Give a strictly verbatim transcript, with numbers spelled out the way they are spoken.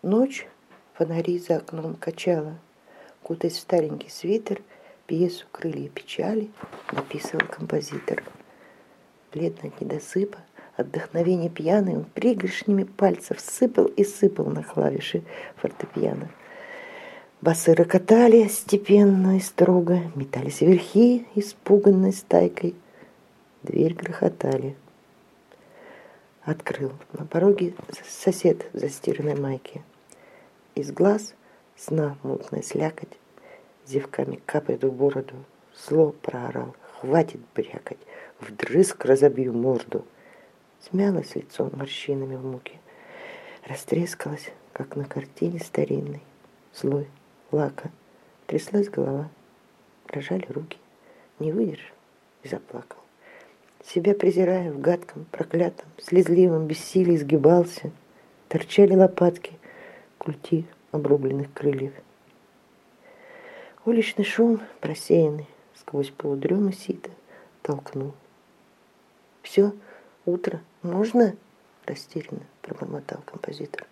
Ночь фонари за окном качала, кутаясь в старенький свитер, пьесу «Крылья печали» написывал композитор. Бледно от недосыпа, от вдохновения пьяный, он пригоршнями пальцев сыпал и сыпал на клавиши фортепиано. Басы рокотали степенно и строго, метались верхи испуганной стайкой. Дверь грохотали. Открыл. На пороге сосед в застиранной майке. Из глаз сна мутная слякоть, зевками капает в бороду. Зло проорал: хватит брякать, вдрызг разобью морду. Смялось лицо морщинами в муке, растрескалось, как на картине старинной. Злой, лака, тряслась голова, дрожали руки. Не выдержал и заплакал. Себя презирая в гадком, проклятом, слезливом бессилии сгибался. Торчали лопатки, культи обрубленных крыльев. Уличный шум, просеянный сквозь полудремы сито, толкнул. «Все, утро, можно?» — растерянно пробормотал композитор.